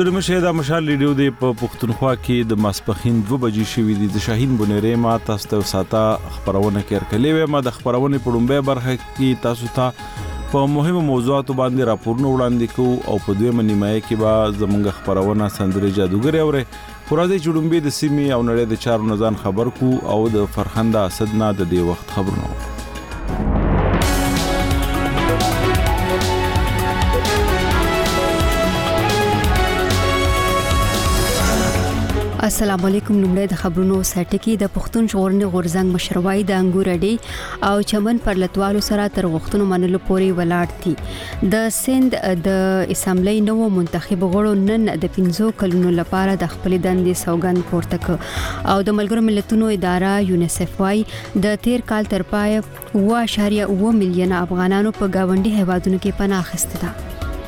ستړي مشه د مشال ریډیو د پښتونخوا کې د ماسپخین 2 بجې شوې دي د شاهین بنيره ما تاسو ته ساته خبرونه کړکلې و ما د خبرونه په لومبه برخه کې تاسو ته په مهمو موضوعاتو باندې راپورونه وړاندې کوو او په دویمه نیمایي کې به زموږ خبرونه سندري جادوګر اوري پرځي چډومبي د سیمې او نړۍ د چارو نزان خبر کو او د فرخنده اسدنا د دې وخت خبرونه السلام علیکم. لومړی د خبرونو سرټکی د پښتون ژغورنې غورځنګ مشروعي د انګور اډې او چمن پر لټوالو سره تر وختونو منلو پورې ولاړ دي. د سند د اسمبلی نوو منتخب غړو نن د 15 کلونو لپاره د خپل دندې سوګند پورته ک او د ملګرو ملتونو اداره یونیسف وايي د تیر کال تر پای 1.1 میلیون افغانانو په گاونډي هیوادونو کې پناه اخیسته ده.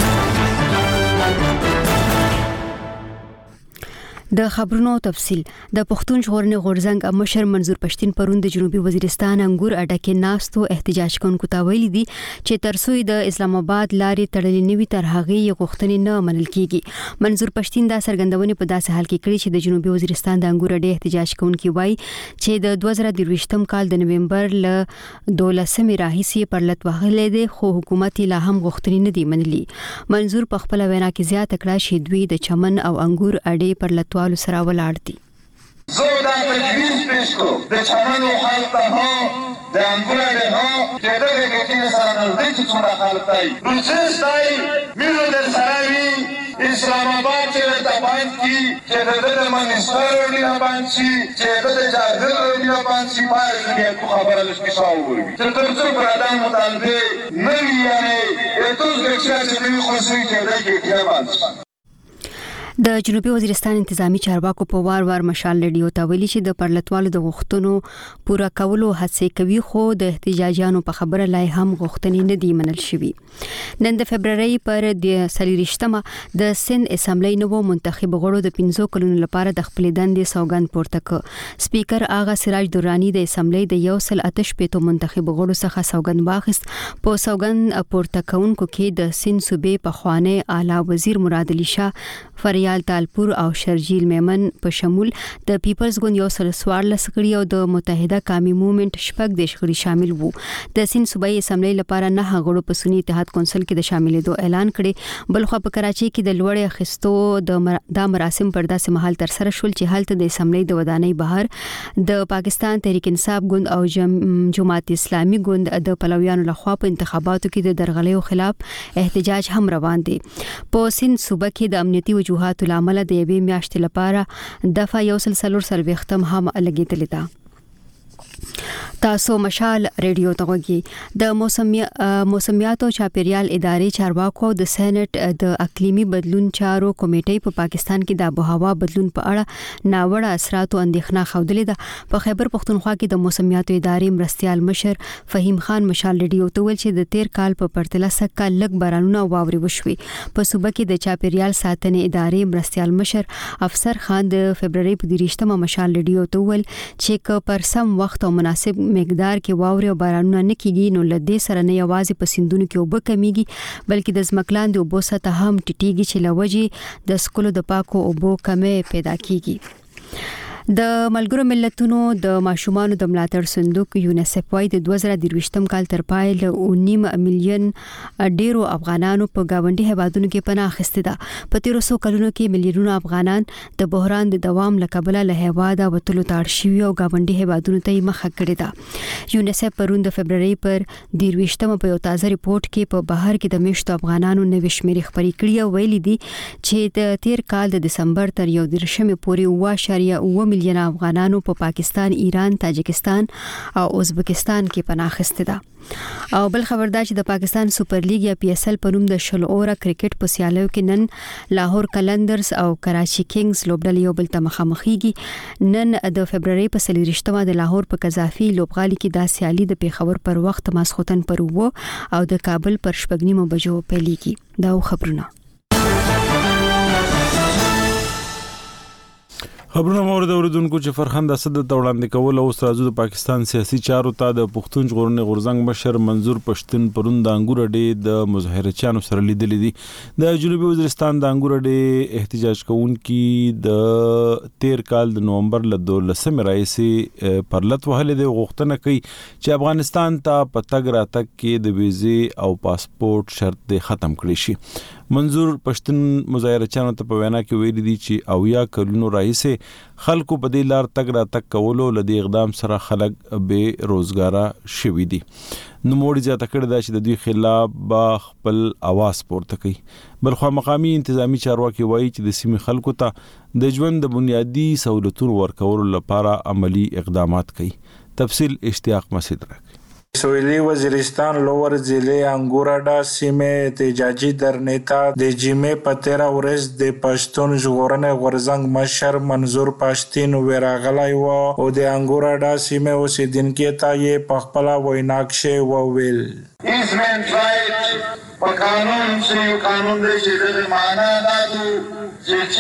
د خبرونو تفصيل د پښتون ژغورنې غورځنګ مشر منظور پښتين پرون د جنوبي وزیرستان انګور اډه کې ناستو احتجاج کوونکو ته ویلي دي چې ترڅو د اسلام آباد لارې تړلې نوي تر هغه یو غوښتنې نه منل کیږي. منظور پښتين دا څرګندونه په داسې حال کې کړې چې د جنوبي وزیرستان د انګور اډه احتجاج کوونکو وایي چې د 2023 کال د نوومبر ل 12 راهیسي پر لټ وهلې دي خو حکومت لا هم غوښتنې نه دي منلي. منظور په خپل وینا کې زیاته کړه چې دوی د چمن او انګور اډه پر لټ سره ولاړ دي. زه دا تجویز پیش کوم د چمن خلک ها د انګور ها چې دغه کې سره نزدیک څومره خلک دی روسستای میرو در سراوی اسلام آباد چې د باندې کی چې د منستر دی باندې چې د جاهل دی باندې پای کې خبره لږه شاووري چې ترڅو پردان مطالبه نه ویانه اتوس دښه چې دوی خوشي کې دغه کې باندې د جنوبي وزیرستان انتظامی چارواکو په وار مشال ریډیو ته ویلي چې د پرلطوالو د غوښتنو پورا کولو هڅه کوي خو د احتجاجانو په خبره لای هم غوښتنې نه دی منل شوی. نن د فبرवरी پر د 23مه د سند اسمبلی نوو منتخب غړو د 15 کلونو لپاره د خپل دندې سوګند پورته ک. سپیکر آغا سراج درانی د اسمبلی د 1.8 منتخب غړو څخه سوګند واخیست. په سوګند پورته کونکو کې د سند صوبې په خوانه اعلی وزیر مراد علي شاه فریال تالپور او شرجیل میمن په شمول د پیپلز ګوند یو سل سوار لسکړی او د متحده قومي موومېنټ شپږ د شخړي شامل وو. د سند صوبایي اسمبلی لپاره نه غړو په سنی اتحاد کونسل کې د شاملېدو اعلان کړي. بلخو په کراچي کې د لوړې اخیستو د مراسم پر داسې مهال تر سره شول چې هلته د اسمبلی د ودانۍ بهر د پاکستان تحریک انصاف ګوند او جماعت اسلامي ګوند د پلویانو لخوا په انتخاباتو کې د درغلیو خلاف احتجاج هم روان دي. په سند صوبه کې د امنیتي وجوهات العمل د یوې میاشتې لپاره دفعه 140 هم لګیدلې ده. تاسو مشال ریډیو ته وګورئ. د موسمیات او چاپیریال ادارې چارواکو د سېنات د اقلیمي بدلون چارو کمیټې په پاکستان کې د آبهوا بدلون په اړه ناوړه اثرات او اندېښنه خوندلې ده. په خیبر پختونخوا کې د موسمیات ادارې مرستيال مشر فهیم خان مشال ریډیو ته ویل چې د تیر کال په پرتله سکه لږ بارانونه واوري وشوي. په صوبه کې د چاپیریال ساتنې ادارې مرستيال مشر افسر خان د فبرवरी په 23مه مشال ریډیو ته ویل چې پر سم وخت او مناسب مقدار کې واوري او بارانونه نه کیږي نو لدې سره نه یوازې په سیندونو کې اوبه کمیږي بلکې د ځمکلاندې اوبو سطح هم ټیټیږي چې لوجي د سکولو د پاکو اوبو کمې پیدا کیږي. د ملګرو ملتونو د ماشومانو د ملاتړ صندوق یونیسف وايي د 2023 کال تر پای له 9 میلیون ډیرو افغانانو په گاونډي هیوادونو کې پناه اخیسته ده. په 1300 کلونو کې میلیونونه افغانان د بحران د دوام لکبله له هیواده وټلو تاړ شوی او گاونډي هیوادونو ته مخه کړې ده. یونیسف پرون د فبرवरी پر 23مه په یو تازه ریپورت کې په بهر کې د میشتو افغانانو نوې شمیرې خبرې کړې او ویلي دي چې د تیر کال د دسمبر تر 11 پورې 1.1 میلیون افغانانو په پاکستان، ایران، تاجکستان او ازبکستان کې پناه اخیسته ده. او بل خبر دا چې د پاکستان سپر لیګ یا PSL په نوم د شل اوره کرکټ په سیالیو کې نن لاهور قلندرز او کراچي کینګز لوبډلې یو بل ته مخامخېږي. نن د فبرवरी په 23مه د لاهور په قذافي لوبغالي کې دا سیالي د پیښور پر وخت ماسخوتن پر وو او د کابل پر 9 بجو پیلېږي. دا خبرونه خبرونه مورد اوریدونکو چې فرخند اسد د وړاندې کول او راځو د پاکستان سیاسي چارو ته د پښتون ژغورنې غورځنګ مشر منظور پښتون پرون د انګور اډې د مظاهرچیانو سره لیدل دي. د جنوبي وزیرستان د انګور اډې احتجاج کوونکي د 13 کال د نومبر ل 12 راځي پرلط وهله د غوښتنه کوي چې افغانستان ته پتګ راتګ کې د ویزې او پاسپورت شرط ختم کړي شي. منظور پښتون مظاهرچیانو ته په وینا کې ویلي دي چې اویا کلونو راځي خلکو په دې لار تګ را تک کولو لدی اقدام سره خلک به روزګارا شوي دي. نو موړي ځا تکړه دا چې د دوی خلاف با خپل आवाज پورته کوي. بلخو مقامی انتظامی چارواکي وایي چې د سیمې خلکو ته د ژوند د بنیادی سہولتونو ورکولو لپاره عملی اقدامات کوي. تفصیل اشتیاق مسعود راکړي. سویلی وزیرستان لوور ضلع انګوراډا سیمه احتجاجي درنیتا د جمعې په 13 ورځ د پښتون ژغورنې غورځنګ مشر منظور پښتون وراغلی و او د انګوراډا سیمه اوسیدونکو ته یې په خپل ویناکشه وویل ایزمن رائټ په قانون چې قانون دی چې د معنا دادو چې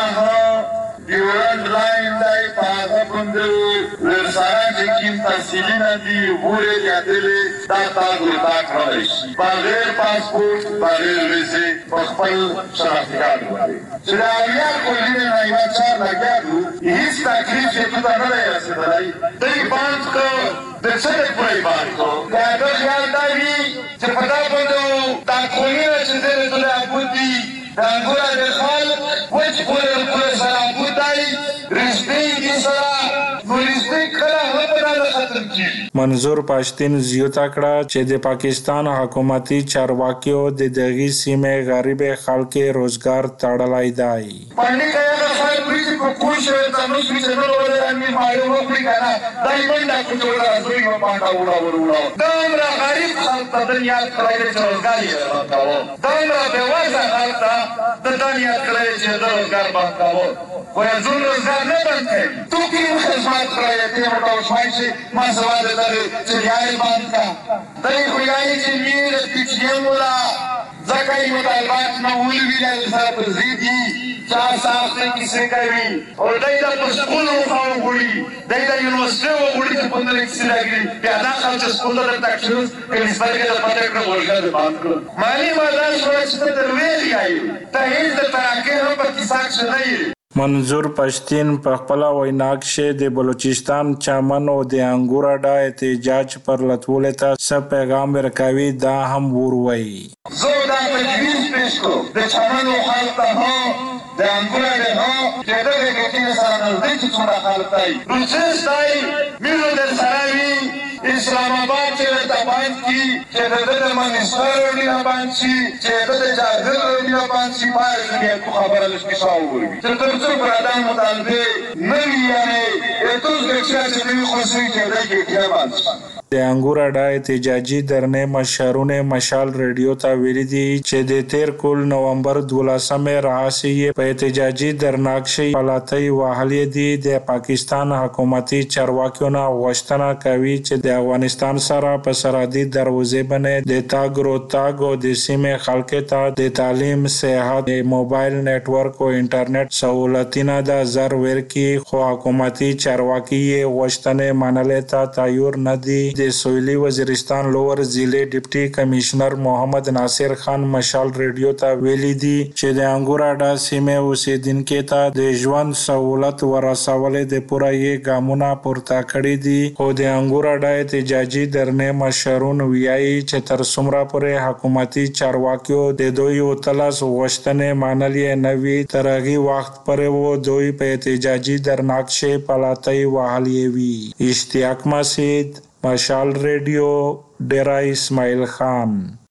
چیرته ډیورنټ لاین دی په هغه باندې ورسره چې کوم تفصیلونه دي وګورئ یادلې دا تاسو ته کړئ شي بغیر پاسپورت بغیر ویزې په خپل شناختی کارت باندې چې دا یا کولی نه یو څه لګیږي هیڅ تکلیف چې ته نه رسېدلی دوی باندې کو د څه په باندې کو دا د خیال دی چې په دا باندې دا کولی چې دې ته ابودي دا ګور د خلک وځ کول سره بودای رښتینی سره ورستي کړه وپره ختم کیږي. منظور پښتون زیاته کړه چې د پاکستان حکومتي چارواکیو د دغه سیمې غریب خلک روزګار تړلای دی. باندې کله خلک پریږي کو کوشش تاسو چې نو ولرمي معلومه کړی کنه دای باندې کوټه دوی په باندې وړو دا غریب خلک په دنیا کې روزګار یې راکاوه دا به وځه خلک د دنیا کې چې روزګار باندې ويزول روزګار نه باندې تو کې خدمت کړی ته موټو شایسي ما سوال درې چې یاري باندې دای خو یاري چې میر چې مولا زکای مطالبات نه ولویل سره پر زیدي چا ساخته کیسه کوي او دای د سکول خو غوړي دای د یونیورسيټي غوړي چې په دې کې راګري بیا دا خلک سکول ته تکشن پرنسپل کې د پټه کړو ورګه باندې کړو مالی مدار شوې چې ته ویل غواړي ته هیڅ د تراکه هم په کیسه شې منظور پښتون په خپل ویناکشه د بلوچستان چمن او د انګوراډا احتجاج پر لټول ته څه پیغام ورکوي دا هم وروي. زه دا تجویز پیش کوم د چمن او خلک ته د انګوراډا چې دغه کې سره نږدې چې څومره خلک دی پروسس دی میرو د سراوي اسلام آباد چې د باندې چې د منستر دی باندې چې د جاهل دی باندې باندې خبره لږه شاووري چې څو برادان مطالبه نوی یعنی اتوز لکشا چې دوی خوشوي چې دای کې کېبال د انګوراډا احتجاجي درنې مشرونه مشال ریډیو ته ویلي دي چې د 13 کول نومبر 12 راځي په احتجاجي درناکشي حالتي وهلې دي د پاکستان حکومتي چارواکیو نه غوښتنه کوي چې د افغانستان سره په سرحدي دروازې باندې د تاګ او د سیمې خلکو ته د تعلیم صحت موبایل نتورک او انټرنیټ سہولتونه د زر ورکی خو حکومتي چارواکي غوښتنې منلې ته تیار نه دي. د سویلی وزیرستان لوور ضلع ډیپټي کمشنر محمد ناصر خان مشال ریډیو ته ویلي دي چې د انګوراډا سیمې اوسیدونکو ته د ژوند سہولت ورسولې د پوره یې ګامونه پورته کړی دي خو د انګوراډا احتجاجي درنې مشرون ویایي چې تر څومره پورې حکومتي چارواکیو د دوی وتلاس غوښتنې منلې نه وي تر هغه وخت پورې و دوی په احتجاجي درناکشه پلاتای وهلې وي. اشتیاق مسعود مشال ریډیو ډیرا اسماعیل خان.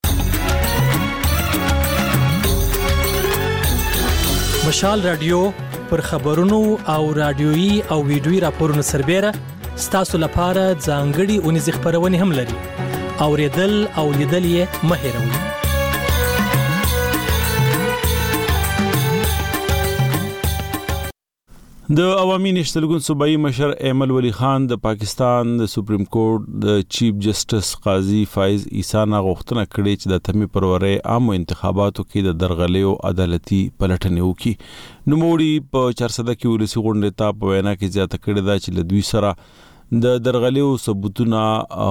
مشال رادیو پر خبرونو او رادیوي او ویډیوي راپورونو سربېره ستاسو لپاره ځانګړي اونیز خبرونه هم لري. اوریدل او لیدل یې مه هېروئ. د عوامي نېشنل ګوند صوبایي مشر ایمل ولی خان د پاکستان د سپریم کورټ د چیف جسټس قاضي فایز عیسی نه غوښتنه کړې چې د تمی پرورې عامو انتخاباتو کې د درغلیو عدالتي پلټنې وکړي. نوموړي په 400 کې ولسی غونډې ته په وینا کې زیاته کړې ده چې له دوی سره د درغلیو ثبوتونه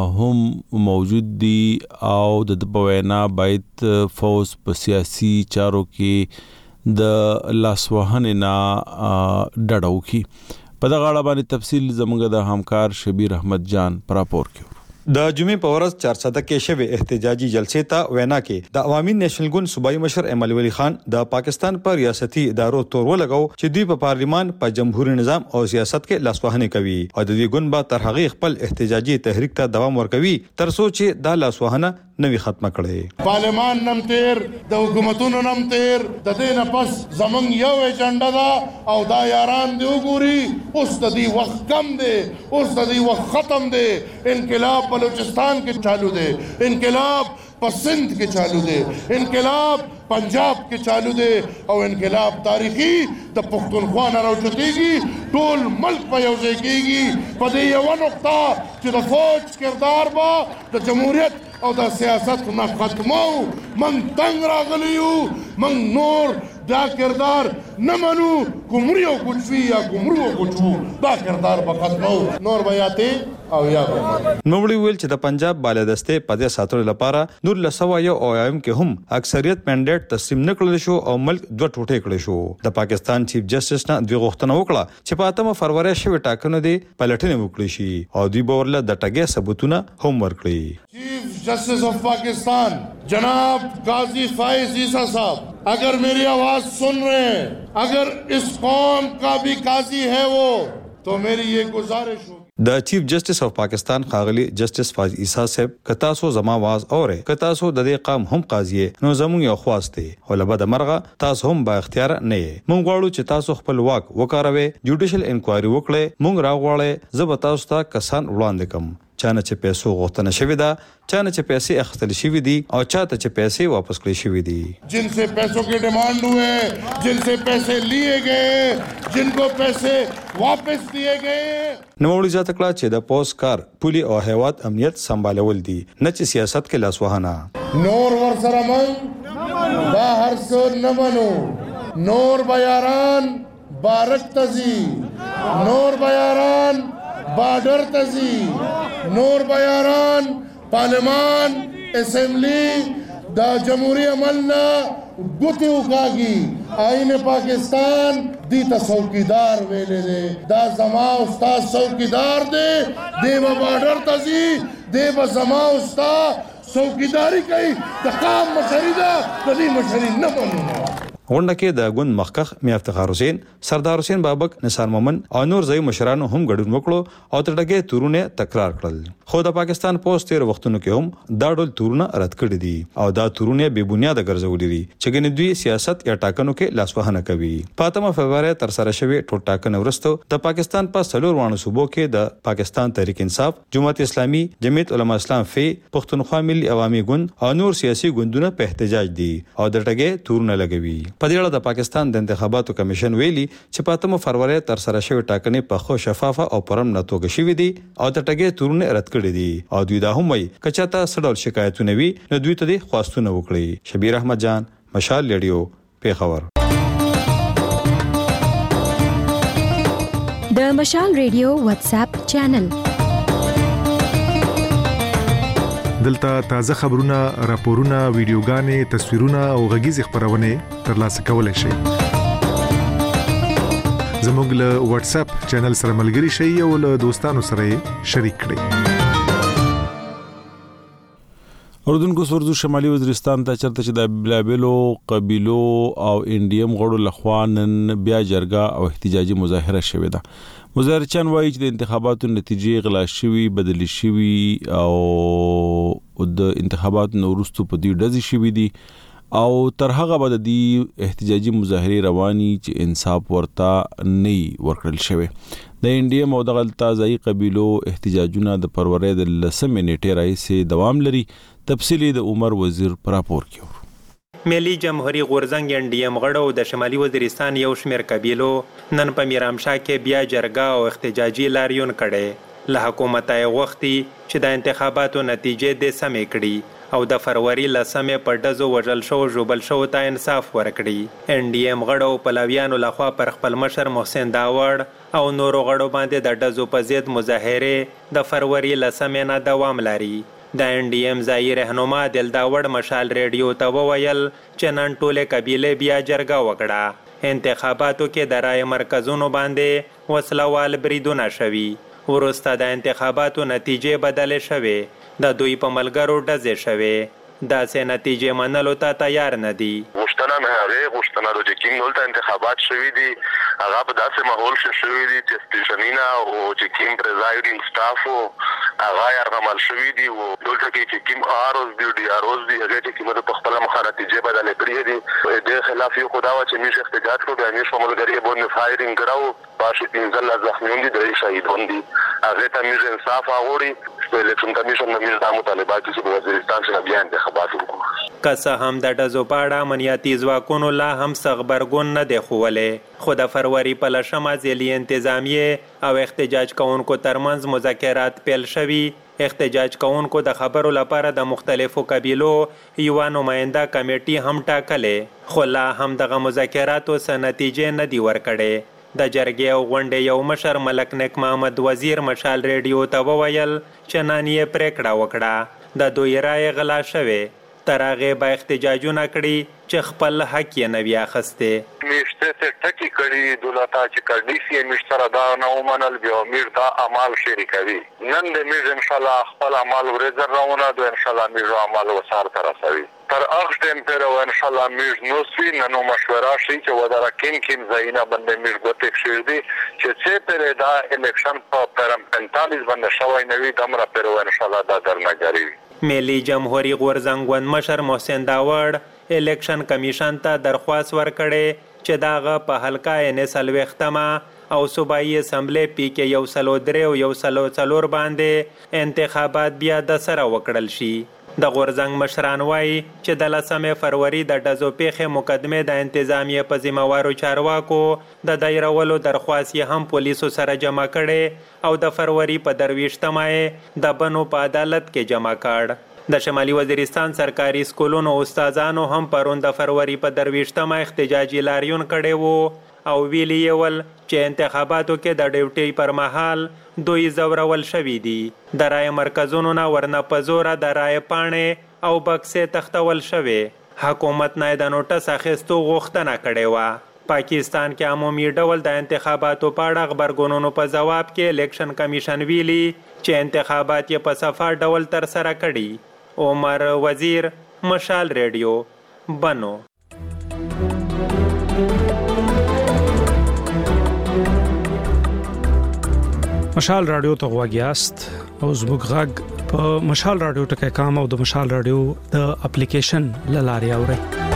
هم موجود دي او د په وینا باید فوز په سیاسي چارو کې د لاسوهنې نه ډډه وکړي. په دغه اړه باندې تفصیل زموږ د همکار شبیر احمد جان پر راپور کې. د جمعې په ورځ 400 کې شوه احتجاجي جلسې ته وینا کې د عوامي نېشنل ګوند صوبایي مشر ایمل ولی خان د پاکستان پر ریاستي ادارو تور ولګاو چې دوی په پارلیمان په جمهوریت نظام او سیاست کې لاسوهنه کوي او د دې ګوند به تر هغه خپل احتجاجي تحریک ته دوام ورکوي تر څو چې د لاسوهنه نوي ختمه کړي. پارلیمان نم تیر د حکومتونو نم تیر د دې نه پس زمونږ یو ایجنډا دا او دا یاران دی وګوري اوس د دې وخت کم دی اوس د دې وخت ختم دی. انقلاب بلوچستان کې چالو دی, انقلاب په سندھ کې چالو دی, انقلاب پنجاب کې چالو دی او انقلاب تاریخي د پښتونخوا نه راوچتېږي. ټول ملک په یو ځای کېږي په دې یوه نقطه چې د فوج کردار به د جمهوریت او د سیاست نه ختمو. من تنگ راغلی یو, من نور دا کردار نه منو. کومریو کوچوي یا کومرو کوچو دا کردار به ختمو. نور به یاتې او یا نوموړي ویل چې د پنجاب بالادستې په دې ساتلو لپاره 1901 کې هم اکثریت منډیټ تسلیم نکړل شو او ملک دوه ټوټې کړل شو. د پاکستان چیف جسټس نه دوی غوښتنه وکړه چې په 8 فروری شوی ټاکنو دی پلټنې وکړي شي او دوی به ورله د ټګي ثبوتونه هم ورکړي. چیف جسٹس آف پاکستان جناب قاضی فائز عیسی صاحب, اگر میری آواز سن رہے ہیں, اگر اس قوم کا بھی قاضی ہے وہ, تو میری یہ گزارش ہوگی. د چیف جسټس اف پاکستان خاغلی جسټس فایز عیسی صاحب کتا سو زما आवाज اوره کتا سو د دې قام هم قاضي نو زموږ یو خواسته ولبه د مرغه تاسو هم با اختیار نه مونږ غواړو چې تاسو خپل واک وکاروي, جوډیشل انکوایري وکړي, مونږ راغواړي زه به تاسو ته کسان وړاندې کوم چانه چې پیسو غوښتنه شوې ده, چانه چې پیسې اخیستل شوې دي او چاته چې پیسې واپس کړې شوې دي. جن سے پیسوں کے ڈیمانڈ ہوئے, جن سے پیسے لیے گئے, جن کو پیسے واپس دیے گئے. نوموړي زیاته کړه چې د پولیس کار پولی او هیواد امنیت سمبالول دي نه چې سیاست کې لاسوهنه. نور ورسره من دا هر څه نه منو. نور بیاران بارک تزي, نور بیاران بارڈر تزي, نور بیاران پارلیمان اسمبلی دا جمهوری عملنا گوتی اکاگی. آئین پاکستان دیتا څوکیدار ویلے دے, دا زما استاد څوکیدار دے, دے با بارڈر تزي, دے با زما استاد څوکیداری کوي. د قام مشري ده, د دې مشري نه منو. غونډه کې د ګوند مخکخ میا افتخار حسین, سردار حسین بابک, نثار مومن او نور ځای مشرانو هم ګډون وکړو او ترټګي تورونه تکرار کړل. خو د پاکستان پوسټ تیر وختونو کې هم دا ډول تورونه رد کړي دي او دا تورونه بے بنیاد ګرځولي دي چې ګنې دوی سیاست یا ټاکنو کې لاسوهنه کوي. په 8 فروری تر سره شوی ټول ټاکنو ورسته د پاکستان په سلور وانه صوبو کې د پاکستان تحریک انصاف, جماعت اسلامي, جمعیت علما اسلام فی, پښتونخوا ملي عوامي ګوند او نور سیاسي ګوندونه په احتجاج دي او د ټګي تورونه لګوي. په دې اړه د پاکستان د انتخاباتو کمیشن ویلي چې په 8 فروری تر سره شوی ټاکنې په خو شفافه او پرم نه توګه شوې دي او د ټګي تورونه رد کړي دي او دوی دا هم وایي کچاته سړل شکایتونه وي نو دوی ته د خواستونه وکړي. شبیر احمد جان, مشال ریډیو, پیښور. د مشال ریډیو واتس اپ چینل دلته تازه خبرونه, راپورونه, ویډیوګانې, تصویرونه او غږیز خبرونه ترلاسه کولای شئ. زموږ له واتس اپ چینل سره ملګري شئ او له دوستانو سره شریک کړئ. اردوونکو سورزو شمالي وزیرستان ته چرته چې د بلابلو قبيلو او انډیم غړو لخوا نن بیا جرګه او احتجاجي مظاهره شوې ده. مظاهرچیان وایي چې د انتخاباتو نتیجې غلا شوي, بدلی شوي او د انتخاباتو وروسته په دې ډزې شوي دي او تر هغه بعد د احتجاجي مظاهره رواني چې انصاف ورته نه ورکړل شوی. د انډیم او د غلطازي قبيلو احتجاجونه د فروری د 10 نیټې راهیسې دوام لري. تفصیلی د عمر وزیر پر راپور کې. ملي جمهوریت غورځنګ NDM غړو د شمالي وزیرستان یو شمېر قبیلو نن په میرامشاه کې بیا جرګه او احتجاجي لاریون کړي. له حکومت یې غوښتي چې د انتخاباتو نتیجې د سمې کړي او د فروری لسمې په ډزو وژل شو ژوبل شو ته انصاف ورکړي. NDM غړو پلویانو لخوا پر خپل مشر محسن داوړ او نورو غړو باندې د ډزو په ضد مظاهره د فروری لسمې نه دوام لري. د NDM ځایي رهنما دلداوړ مشال ریډیو ته وویل چې نن ټولې قبیلې بیا جرګه وکړه. انتخاباتو کې د رای مرکزونو باندې وسلوال بریدونه شوي. وروسته د انتخاباتو نتیجې بدلې شوې. د دوی په ملګرو ډزې شوې. داسې نتیجې منلو ته تیار نه دي. غوښتنه مې هغې غوښتنه ده چې کوم دلته انتخابات شوي دي هغه په داسې ماحول کې شوي دي چې سټیشنونه او چې کوم پریزایډینګ سټاف وو هغه یرغمل شوي دي او دلته کې چې کوم آروز دي DROز دي هغې چې کومه په خپله مخه نتیجې بدلې کړې دي. د خلاف یو خو دا وه چې موږ احتجاج کړو بیا موږ په ملګري باندې فایرینګ کړی پاشي 15 زخمیان دي 3 شهیدان دي. هغې ته موږ انصاف غواړي. الیکشن کمیشن نه موږ دا مطالبه کوي چې په وزیرستان کې بیا انتخابات وکړو. که څه هم د ډزو په اړه امنیتي ځواکونو لا هم څه غبرګون نه دی ښوولی، خو د فروری په 10مه ځلي انتظامیې او احتجاج کوونکو ترمنځ مذاکرات پیل شوي. احتجاج کوونکو د خبرو لپاره د مختلفو قبیلو یوه نماینده کمیټي هم ټاکلې، خو لا هم دغه مذاکراتو څه نتیجې نه دي ورکړې. د جرګې او غونډې یو مشر ملک نیک محمد وزیر مشال ریډیو ته وویل چې نن یې پریکړه وکړه د دوی رایې غلا شوې. تر هغې به احتجاجونه کړي چې خپل حق یې نه وي اخیستی. میشته څه ټکي کړي دولته چې کډیسي یې میش سره دا نه ومنل بیا میر دا عمل شریکوي. نن د میر انشاءالله خپل عمل ورځ راونه دو انشاءالله میر عمل وسار ته رسوي. تر هغه ټیم پورې و انشاءالله میر نو سوي نن مشوره شي چې ودره کیم ځایونه باندې میر ګوتې کښېږدي چې څه پورې دا الیکشن په 45 باندې شوی نه وي دومره پورې و انشاءالله دا درنګري وي. ملي جمهوریت غورځنګ ګوند مشر محسن داوړ الیکشن کمیشن ته درخواست ورکړی چې دغه په حلقه څلوېښتمه او صوبایي اسمبلی PK 103 او 104 باندې انتخابات بیا د سره وکړل شي. د غورځنګ مشران وایي چې د 10 فروری د ډزو پیښې مقدمې د انتظامیې په ذمهوارو چارواکو د دایرولو درخواست یې هم پولیسو سره جمع کړی او د فروری په 23مه یې د بنو په عدالت کې جمع کړ. د شمالي وزیرستان سرکاري سکولونو استادانو هم پرون د فروری په 23مه احتجاجي لاریون کړی وو او ویلي یې ول چې انتخاباتو کې د ډیوټي پر مهال دوی زورول شوي دي. د رای مرکزونو نه ورنه په زوره د رای پاڼې او بکسې تختول شوې. حکومت نه د نوټس اخیستو غوښتنه کړې وه. پاکستان کې عمومي ډول د انتخاباتو په اړه غبرګونونو په ځواب کې الیکشن کمیشن ویلي چې انتخابات یې په صفا ډول ترسره کړي. عمر وزیر، مشال ریډیو، بنو. مشال رادیو ته غواګیاست او زموږ غږ په مشال رادیو ټکي کام او د مشال رادیو د اپلیکیشن لاري اوري.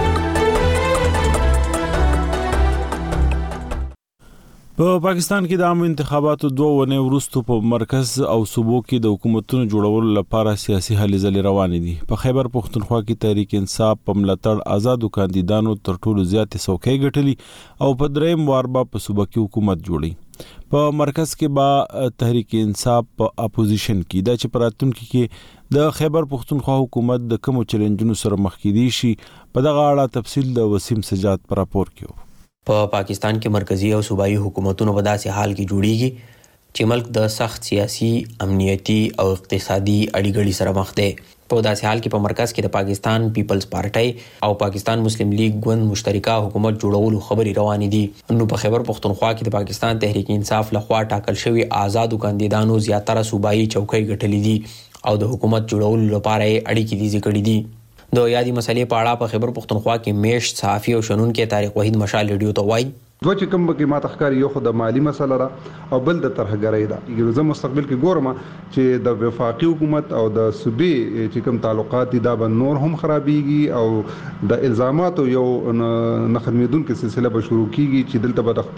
په پاکستان کې د عام انتخاباتو 2 ونې وروسته په مرکز او صوبو کې د حکومتونو جوړولو لپاره سیاسي هلې ځلې روانې دي. په خیبر پښتونخوا کې تحریک انصاف په ملاتړ آزادو کاندیدانو تر ټولو زیاتې څوکۍ ګټلي او په دریم وار به په صوبه کې حکومت جوړي. په مرکز کې با تحریک انصاف په اپوزیشن کې د چپراتونکو کې د خیبر پښتونخوا حکومت د کوم چیلنجونو سره مخ کې دي شي. په دغه اړه تفصیل د وسیم سجاد پر راپور کې. په پاکستان کې مرکزی او صوبایي حکومتونو په داسې حال کې جوړیږي چې ملک د سخت سیاسي، امنیتي او اقتصادي اړیګړې سره مخ دی. په داسې حال کې په مرکز کې د پاکستان پیپلز پارټي او پاکستان مسلم لیگ ګوند مشترکه حکومت جوړولو خبرې روانې دي. نو په خیبر پښتونخوا کې د پاکستان تحریک انصاف لخوا ټاکل شوی آزادو کاندیدانو زیاتره صوبایي چوکۍ ګټلې دي او د حکومت جوړولو لپاره اړیکې تیزې کړې دي. د یادې مسلې په اړه په خیبر پښتونخوا کې میشت صحافي او شنونکي طارق وحید مشال ریډیو ته وایي دوه چې کوم کې ما تخکاری یو خو د مالی مسله را او بل د ترهګرۍ دا یو زم مستقبل کې ګورم چې د وفاقي حکومت او د صوبې چې کوم تعلقات دي دا به نور هم خرابيږي او د الزاماتو یو نه ختمېدونکو سلسله به شروع کیږي چې دلته به د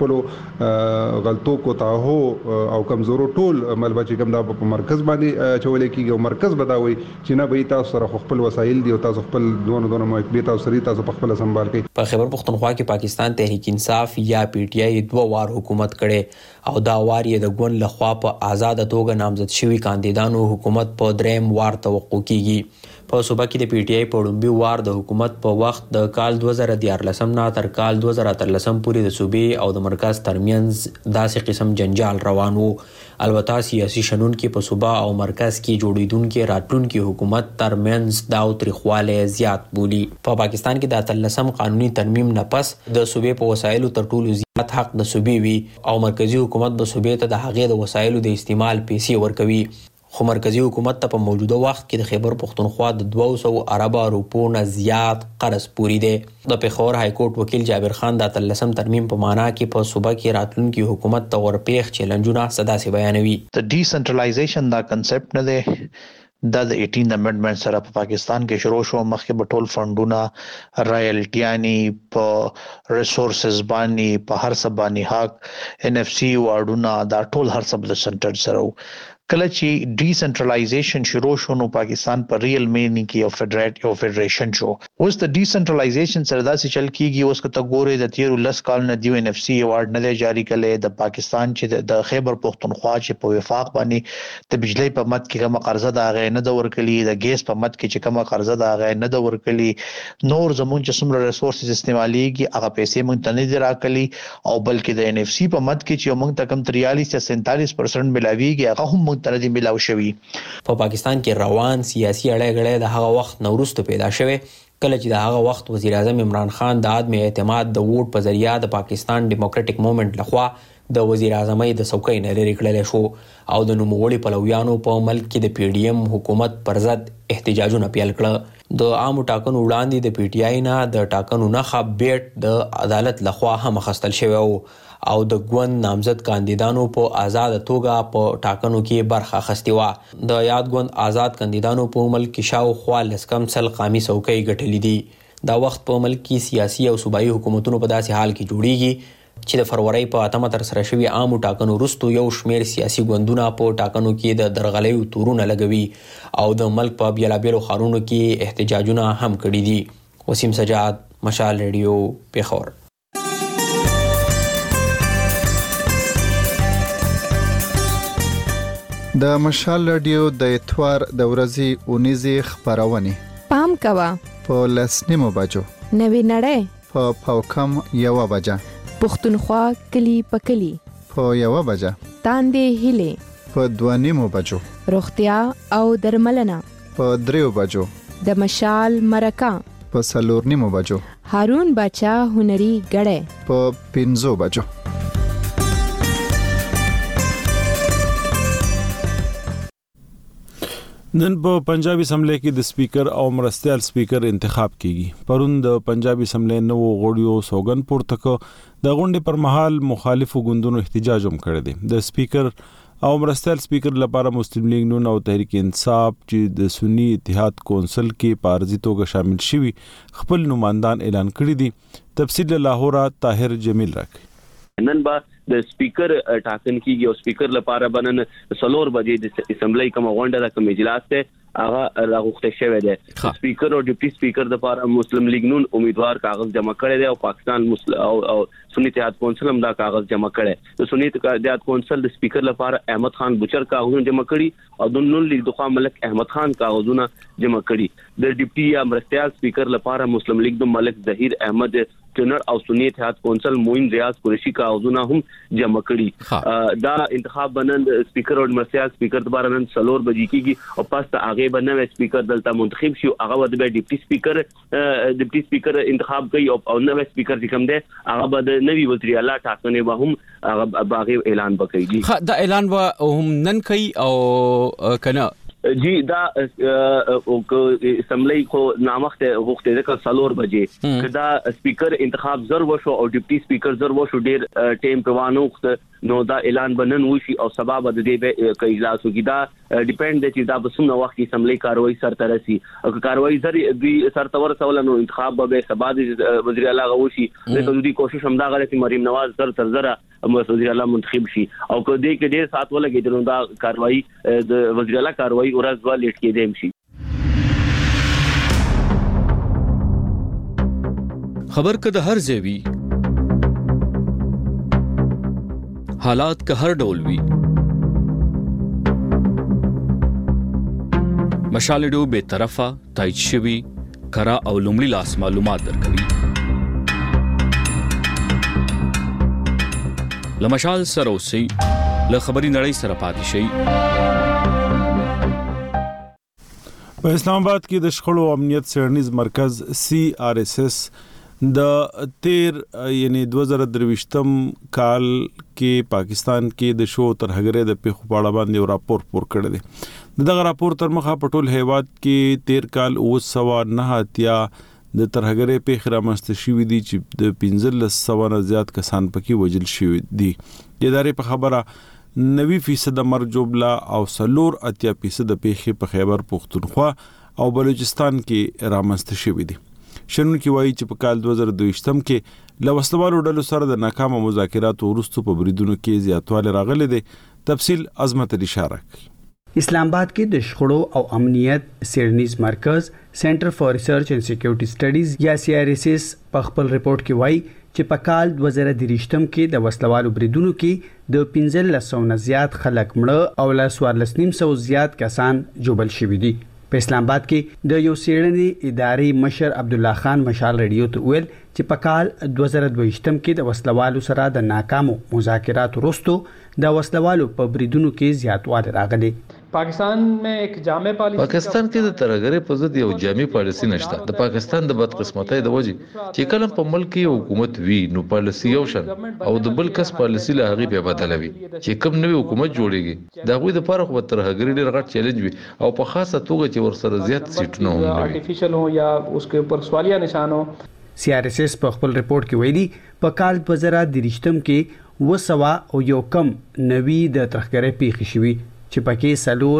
خپل غلطو کو تاهو او کمزورو ټول ملبه چې کوم دا په مرکز باندې چولې کیږي او مرکز بداوي چې نه به تاسو سره خپل وسایل دي او تاسو خپل دونه مکبي تاسو سره تاسو په خپل سنبال کوي. په خیبر پختونخوا کې پاکستان تحریک انصاف یا پی ټ آی 2 وار حکومت کړي او دا وار یې د ګوند لخوا په آزاد توګه نامزد شوی کاندیدانو حکومت په دریم وار توقع کیږي. په صوبه کې د پی ټ آی په وړاندې وار د حکومت په وخت د کال 2014 نه تر کال 2013 پورې د صوبې او د مرکز ترمنځ داسې قسم جنجال روان وو. البته سیاسي شنون کې په صوبه او مرکز کې جوړیدونکو راتلونکو حکومت ترمنځ دا تاریخواله زیات بولی. په پاکستان کې د 13 قانوني ترمیم نه پس د صوبې په وسایلو تر ټولو زیات حق د صوبې وی او مرکزی حکومت به صوبې ته د هغې د وسایلو د استعمال پیسې ورکوي. خو مرکزی حکومت ته په موجوده وخت کې د خیبر پختونخوا د 200 ارب روپو نه زیات قرض پوری دی. د پیښور های کورټ وکیل جابر خان د 13 ترمیم په معنا کې په صوبه کې راتلونکي حکومت ته ورپېښ چیلنجونه صدا سي بیانوي. د ډیسنټرلایزیشن دا کنسپټ نه دی د 18 امندمنت سره په پاکستان کې شروع شو. مخکې به ټول فندونه رایلټیانی په ریسورسز باندې په هر څه باندې حق ان اف سی واردونه دا ټول هر څه د سنټر سره کله چې ډیسنټرلایزیشن شروع شو نو پاکستان په ریل مینینګ کې یو فدریشن شو. اوس د ډیسنټرلایزیشن سره داسې چل کیږي اوس که ته ګورې د 13 کال نه دی ان اف سی ایوارډ نه جاری کړي د پاکستان چې د خیبر پختونخوا چې په وفاق باندې د بجلی په مد کې کومه قرضه دا غي نه د ورکړي د ګیس په مد کې چې کومه قرضه دا غي نه د ورکړي نور زمون چې څومره ریسورسز استعماليږي هغه پیسې مونږ ته نه دی راکړي او بلکې د ان اف سی په مد کې چې مونږ ته کم 43 یا 47% ملاويږي هغه هم تردي ملاو شوی. په پاکستان کې روان سیاسي اړه د هغه وخت نورسته پیدا شوه کله چې د هغه وخت وزیر اعظم عمران خان د عدم اعتماد د ووټ په ذریعہ د پاکستان ډیموکراټک موومېنټ لخوا د وزیر اعظمۍ د څوکۍ نه لرې کړل شو او د نوموړي پلویانو په ملک کې د پی ډی ایم حکومت پر ضد احتجاجونه پیل کړل. د عامو ټاکنو وړاندې د پی ټی آی نه د ټاکنو نخښه بیټ د عدالت لخوا هم اخیستل شوی او د ګوند نامزد کاندیدانو په آزاد توګه په ټاکنو کې برخه اخیستې وه. د یاد ګوند آزاد کاندیدانو په ملک کې شاوخوا لسکم سل قامي څوکۍ ګټلې دي. دا وخت په ملک کې سیاسي او صوبایي حکومتونو په داسې حال کې جوړیږي چې د فروری په 8 ترسره شوي عامو ټاکنو وروسته یو شمیر سیاسي ګوندونه په ټاکنو کې د درغلیو تورونه لګوي او د ملک په بیلابیلو ښارونو کې احتجاجونه هم کړي دي. وسیم سجاد، مشال ریډیو، پیښور. د مشال رادیو د اتوار د ورځې اونیزي خبرونه پام کوا په لسنیمو بجو نوی نړۍ په پاوکم یو بجه پختونخوا کلی پکلی په یو بجه تاندې هله په دوانیمو بجو روغتیا او درملنه په دریو بجو د مشال مرکه په سلورنیمو بجو هارون بچا هنري غړې په 5 بجو. نن په پنجابي اسمبلی کې د سپیکر او مرستیال سپیکر انتخاب کیږي. پرون د پنجابي اسمبلی نو غوړیو سوګن پورته کو د غونډې پر مهال مخالفو ګوندونو احتجاج هم کړی دی. د سپیکر او مرستیال سپیکر لپاره مسلم لیگ نون او تحریک انصاف چې د سنی اتحاد کونسل کې پارزي توګه شامل شوي خپل نمائندان اعلان کړی دي. تفصیل لاهور طاهر جمیل راک. نن با د سپیکر ټاکن کیږي او سپیکر لپاره بنن 3 بجې د اسمبلی کوم غونډه د کوم اجلاس ته هغه راغوښته شوی دی. سپیکر او ډیپټي سپیکر د لپاره مسلم لیگ نون امیدوار کاغذ جمع کړی دی او پاکستان او سنی اتحاد کونسل هم دا کاغذ جمع کړی. د سنی اتحاد کونسل د سپیکر لپاره احمد خان بچر کاغذونه جمع کړي او د نون لیگ د خوا ملک احمد خان کاغذونه جمع کړي. د ډیپټي یا مرستیال سپیکر لپاره مسلم لیگ د ملک ظهیر احمد ټنر او سنی اتحاد کونسل موین ریاض قریشی کاغذونه هم جمع کړي. دا انتخاب بنن سپیکر او مرستیال سپیکر د بارنن 3 بجې کیږي او پس ته هغه بنوي سپیکر دلته منتخب شي هغه د ډیپټي سپیکر انتخاب کوي او نوې سپیکر چې کوم دی هغه د نوی وزیر اعلی ټاکنې به هم هغه اعلان وکړي. دا اعلان به هم نن کوي او کنه جی دا اسمبلی خو نامخته وخت د 4 بجې کدا سپیکر انتخاب ضرور وشو او ډیپټي سپیکر ضرور وشو ډیر ټیم په وانه وخت نو دا اعلان بنن وشي او سبب د دې به اجلاس وکړي دا ډیپند دي چې دا بسونه وخت کې اسمبلی کاروایی سر ترسي او کاروایی زری دوی سر تور سوال نو انتخاب به سبا د وزیر اعلی غوشي د دوی کوشش هم دا غره چې مریم نواز سر تر زره وزیر اعلی منتخب شي او کو دې کې ډیر سات ولګي نو دا کاروایی د وزیر اعلی کاروایی ورځ وا لیټ کې دیم شي خبر کده هر ځوی حالات که هر ډول وي مشال ډیو به طرفه تایید شوی کرا او لومړی لاس معلومات درکوي لمشال سره اوسئ له خبري نړۍ سره پاتې شئ په اسلام آباد کې د شخړو امنیت څېړنیز مرکز CRSS د 2023م کال کې پاکستان کې د شو ترهګرۍ د پیښو په اړه باندې راپور پور کړی دی دغه راپور تر مخه په ټول هیواد کې 13 کال 909 د ترهګرۍ پیښې رامنځته شوې دي چې د 1500 نه زیات کسان پکې وژل شوي دي د ادارې په خبره 90% مرګ جوړلا او 4.8% پیښې په خیبر پختونخوا او بلوچستان کې رامنځته شوې دي شنونکي وایي چې په کال 2022م کې لوسلوالو ډلو سره د ناکامه مذاکراتو وروسته په بریدونو کې زیاتوالی راغلی دی تفصیل عظمت اشاره کوي اسلام آباد کې د شخړو او امنیت څېړنیز مرکز سنټر فار ریسرچ اینڈ سکیورټي سټډیز یا CRSS په خپل ریپورت کې وایي چې په کال 2023م کې د وسلوالو بریدونو کې د 1500 نه زیات خلک مړه او ل 1400 زیات کسان جوبل شوي دي په اسلام آباد کې د یو څېړنې ادارې مشر عبد الله خان مشال ریډیو ته ویل چې په کال 2022م کې د وسلوالو سره د ناکامو مذاکراتو وروسته د وسلوالو په بریدونو کې زیاتوالی راغلی پاکستان में एक जामे पॉलिसी पाकिस्तान کې د ترهګرۍ په ضد یو جامع پالیسی نشته د پاکستان د بدقسمتۍ د وجې چې کله په ملک کې حکومت وی نو پالیسی یو شان او د بل کس پالیسی له هغه په بدلوي چې کوم نوې حکومت جوړيږي دا غوي د پاره خو ترهګرۍ ډېر غټ چیلنج وي او په خاصه توګه چې ورسره زیات سیټونه هم وي آرټیفیشل هو یا اس के ऊपर सवालिया निशान हो CRSS په خپل ریپورت کې ویلي په کال 2023م کې وسوا او یو کم نوي د ترهګرۍ پیښې شوي چې پکې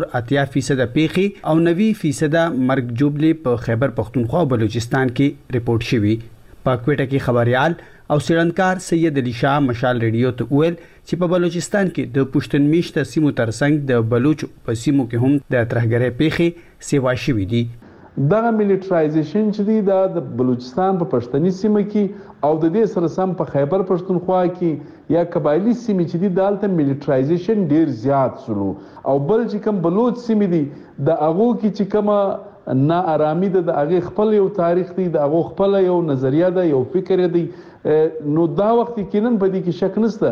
4.8% پیښې او 90% مرګ جوړلې په خیبر پختونخوا او بلوچستان کې ریپورت شوي په کوټه کې خبريال او سیړنکار سید علي شاه مشال ریډیو ته ویل چې په بلوچستان کې د پښتون میشته سیمو ترڅنګ د بلوچ په سیمو کې هم د ترهګرۍ پیښې سیوا شوي دي دغه ملټرایزیشن چې دی د بلوچستان په پښتني سیمه کې او د دې سره سم په خیبر پښتونخوا کې یا قبایلی سیمه چې دی دالته ملټرایزیشن ډیر زیات سلو او بل چې کوم بلوچ سیمه دی د هغه کې چې کوم نا آرامي د هغه خپل یو تاریخ دی د هغه خپل یو نظریه ده یو فکر دی نو دا وخت کې نن په دې کې شک نشته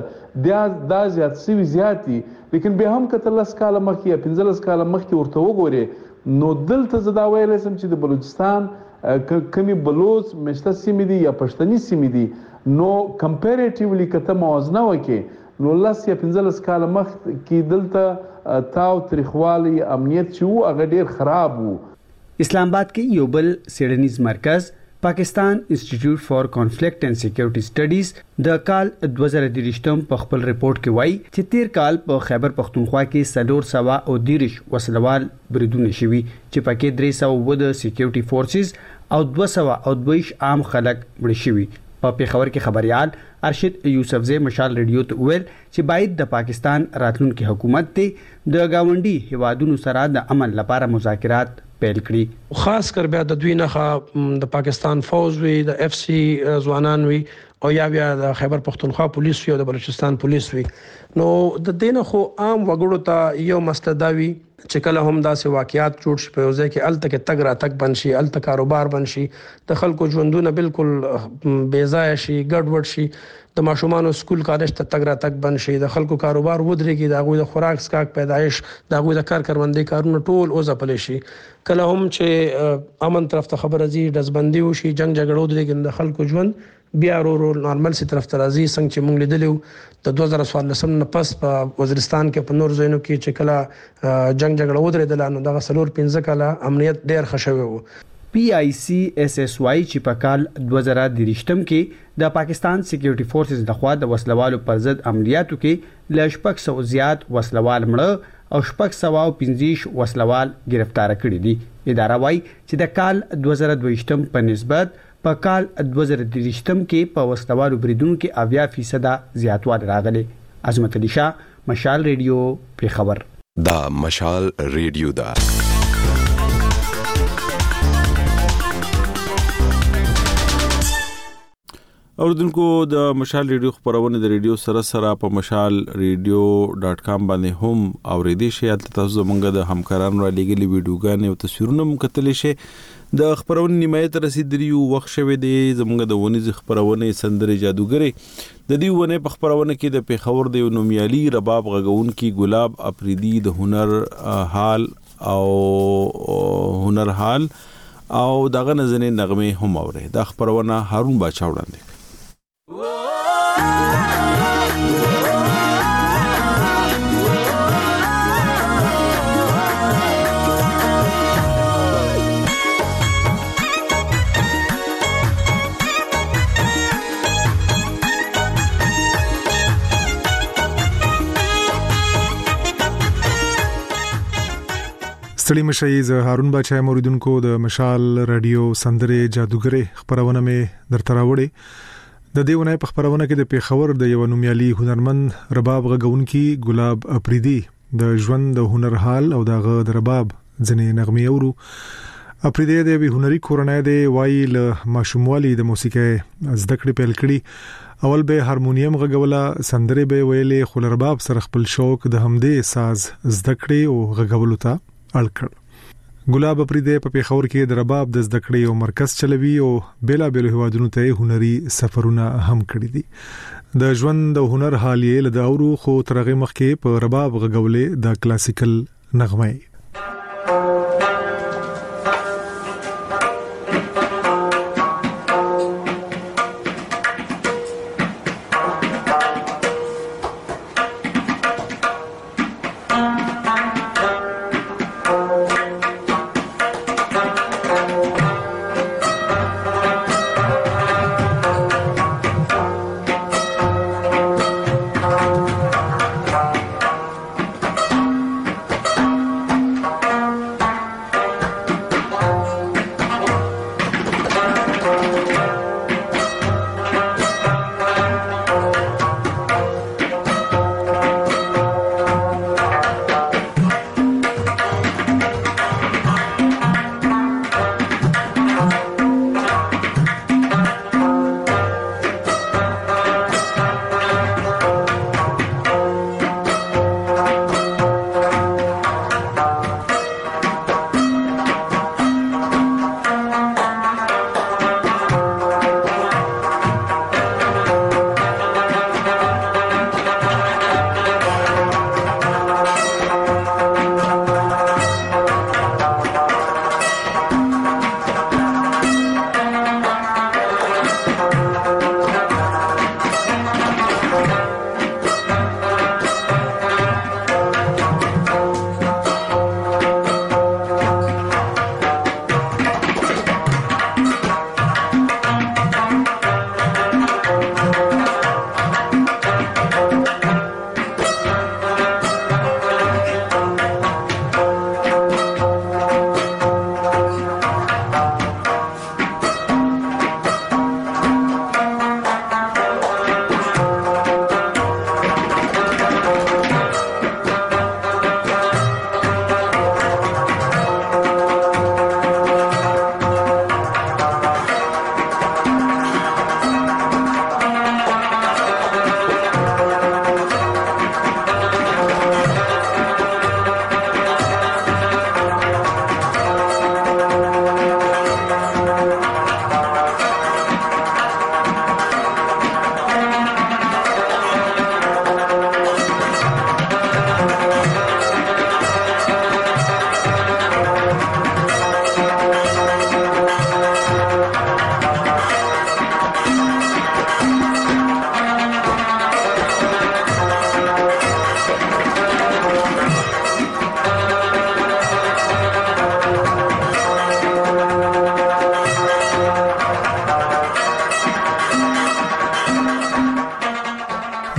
دا زیات سوي زیات دي لیکن به هم کته 10 کال مخکې یا 15 کال مخکې ورته وګوري نو دلته زدا ویل سم چې د بلوچستان کمی بلوچ مشته سیمې دي یا پښتني سیمې دي نو کمپیریټیولی کته موازنه وکي نو 10 یا 15 کال مخکې دلته تاو تاریخوالي امنیت چې وو هغه ډیر خراب وو اسلام آباد کې یو بل څېړنیز مرکز پاکستان انسټیټیوټ فار کانفلیکټ اینڈ سکیورټي سټډیز د کال 2023م په خپل ریپورت کې وایي چې 13 کال په خیبر پختونخوا کې 430 وسلوال بریدونه شوي چې پکې 300 د سکیورټي فورسز او 222 عام خلک مړ شوي په پیښور کې خبريال ارشد یوسفزئی مشال ریډیو ته ویل چې باید د پاکستان راتلونکي حکومت ته د گاونډي هوادونو سره د عمل لپاره مذاکرات پیل کړي خاص کر بیا د دوی نه د پاکستان فوج وی د FC ځوانان وی او یا بیا د خیبر پختونخوا پولیس وی او د بلوچستان پولیس وی نو د دینه خو عام وګړو ته یو مسله دا وی چې کله هم داسې واقعیات جوړ شي په ځای کې الته کې تګ را تک بنشي الته کاروبار بنشي د خلکو ژوندونه بالکل بے ځای شي ګډوډ شي د ماشومان سکول کالج ته تګ را تک بنشي د خلکو کاروبار ودرېږي د غوي د خوراک سکاک پیدایش د غوي د کارکروندې کارونه ټول او ځپل شي کله هم چې امن طرف ته خبر ازي دزبندي وشي جنگ جګړو درېږي د خلکو ژوند بیا ورو نارمل سي طرف ته راځي. څنګه چې موږ لیدلو د 2014 نه پس په وزیرستان کې په نور ځایونو کې چې کله جنگ جګړه ودرېدله نو دغه 4-5 کاله امنیت ډېر ښه شوی وو. PICSSY چې په کال 2023 کې د پاکستان سکیورټي فورسز د خوا د وسلوالو پر ضد عملیاتو کې ل 600 زیات وسلوال مړه او 615 وسلوال گرفتار کړي دي. اداره وايي چې د کال 2022 په نسبت په کال 2023 کې په وسلوالو بریدونکو کې 80% زیاتوالی راغلی. عظمت علي شاه، مشال ریډیو، پیښور. دا مشال ریډیو دا اوردونکو د مشال ریډیو خبرونه د ریډیو سره په mashalradio.com باندې هم اوریدي شي. تاسو زمونږ د همکارانو را لګلي ویډیوګانې او تصویرونه مکتل شي. د خبرونه نمایت رسیدلیو وخت شوه دی زمونږ د ونیز خبرونه سندري جادوګری د دې ونه په خبرونه کې د پیښور د نومیالي رباب غږون کې ګلاب اپریدي د هنر حال او دغه نزنې نغمه هم اوره. د خبرونه هارون باچا وړاندې. ستړي مشي ز هارون باچا موریدونکو د مشال رادیو سندره جادوګری خبرونه مې درته راوړې. د دې ونې په خبرونه کې د پیښور د یو نومیالي هنرمند رباب غږونکي ګلاب اپریدي د ژوند د هنر حال او د رباب ځنې نغمې اورو. اپریدي د هنري کورنۍ د وای له ماشوموالي د موسیقي زده کړې پیل کړي. اول به هارمونیم غږوله، سندره به ویلې، خو رباب سره خپل شوق د همدې ساز زده کړې او غږولو ته الکړ. ګلاب اپریدي په پیښور کې د رباب د زده کړې او مرکز چلوي او بیلا بیل هوادونو ته هنري سفرونه هم کړی دي. د ژوند د هنر حال یې له اورو خو ترغه مخ کې په رباب غږولې د کلاسیکل نغمه.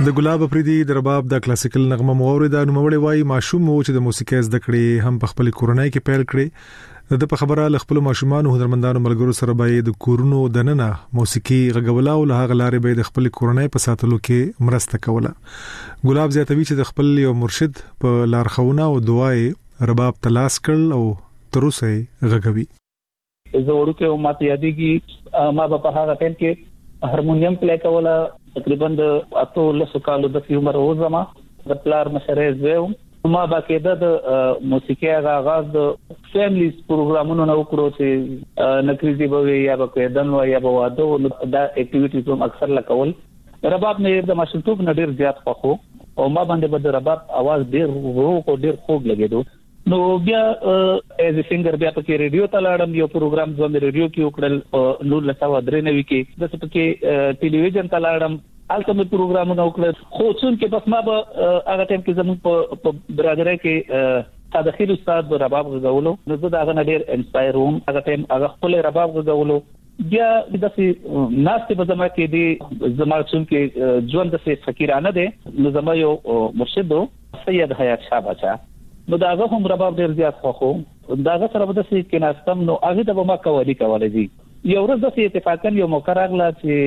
د ګلاب افریدي د رباب د کلاسیکل نغمه موریدا نوموړی وای ماشوم مو چې د موسیقي زده کړې هم په خپل کورنۍ کې پیل کړي د په خبره ل خپل ماشومان او هنرمندانو ملګرو سره به د کورونو دننه موسیقي غږولا او له هغه لارې به د خپل کورنۍ په ساتلو کې مرسته کوله. ګلاب زیاتوي چې د خپل یو مرشد په لارښوونه او دعای رباب تلاش کړ او تر اوسه غږوي. زه ورکه ماته یادېږي ما په هغه ټیم کې هارمونیم پلی کوله تقریبا د 18 کالو د عمر وزما د پلار مشرې زو ما باقاعده د موسیقي آغاز د فیملی پروګرامونو نو کړو چې نکریزي به یا به دن یا به واده دا اکټیویټیز هم اکثر لکول. رباب نه د ماشومتوب نه ډیر زیات خوښو او ما باندې به د رباب आवाज ډیر ډیر خوږ لګیدو. نو بیا ایز ا سنگر بیا په ریډیو ته لاړم یو پروګرام ځوند ریډیو کې وکړل نور لساو درنوي کې د څه کې ټلویزیون ته لاړم الته مې پروګرامونه وکړل خو څون کې بس ما به هغه ټیم کې زموږ په برادرۍ کې تدخیر استاد رباب غوولو نو زه دا غن ډیر انسپایر وم هغه ټیم هغه خپل رباب غوولو بیا د څه ناستې په زما کې دی زما څون کې ژوند د څه فقیرانه دی نو زما یو مرشد سید حیات شاه بچا نو داغه هم رباب ډیر زیات خوښو داغه سره به د څه کې ناستم نو هغه د ما کولی دي یو ورځ د اتفاقا یو موقع راغله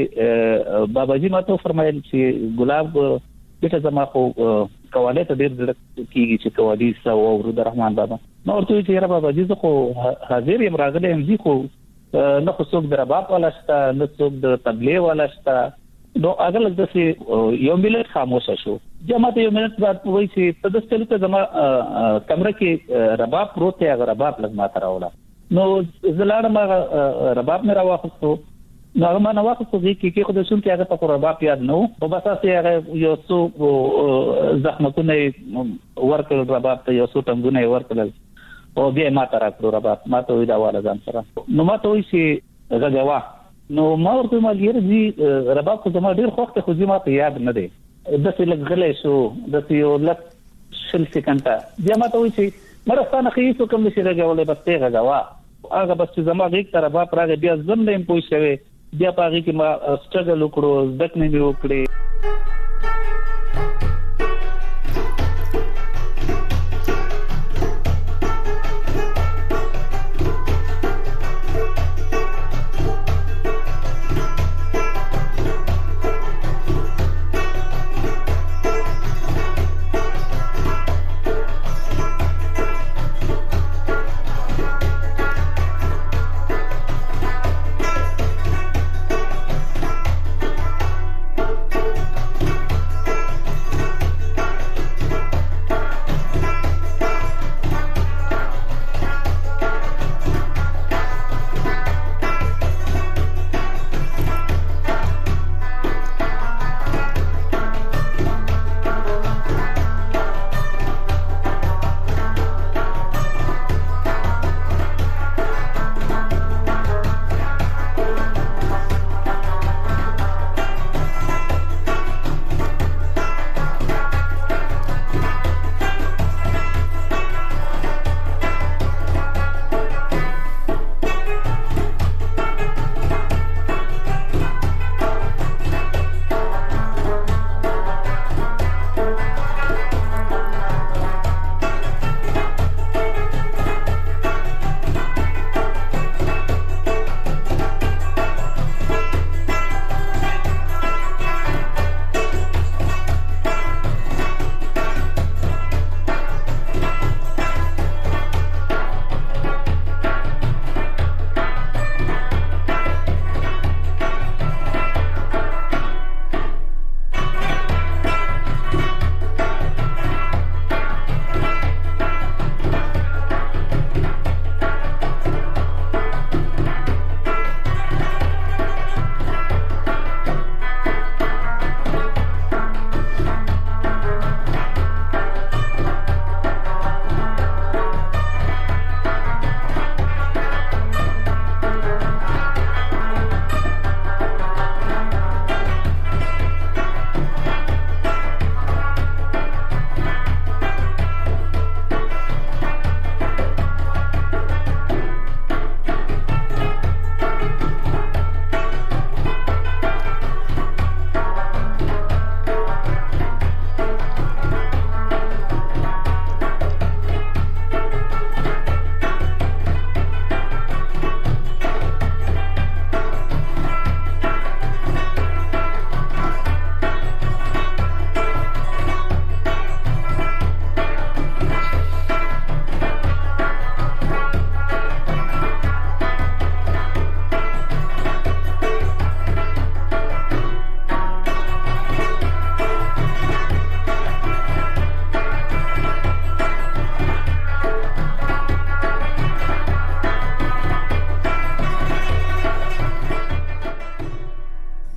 چې باباجي ماته فرمایل چې ګلاب دغه زما خو کواله ته ډیر کیږي چې کوالي سو او ورود رحمان بابا نو ورته چې را باباجي زه خو حاضر یم راغله هم زی خو نه خو څوک د رباب ولا شته نه څوک د تبلیغ ولا شته نو اگر لږ یو ملت خاموش شو جماعت یو ملت بعد وایي چې په دستلو ته زما کمره کې رباب پروت دی هغه رباب لږ ما تراوله نو زلاړه ما رباب نه راوخستو نو هغه ما نه واخستو چې خو د شون کې هغه په رباب یاد نو په باسه هغه یو څو زحمتونه ورکړل رباب ته یو څو ټنګونه ورکړل او بیا ما ترا کړو رباب ما ته وی دا والا ځان سره نو ما ته وی چې غږوا نو ما ورته ما لري رباب خو زما ډیر خوښ ته خو زما ته یاد نه دی د څه لګلې شو د څه یو لک شل سکندې بیا ما ته وی چې مرستانه خېسو کوم شي راغولې بس ته غږوا هغه بس زما غیږ تر رباب راغی بیا زم نه پوي شوی بیا پاږي کې ما سټرګل وکړو ځکه نه وکړي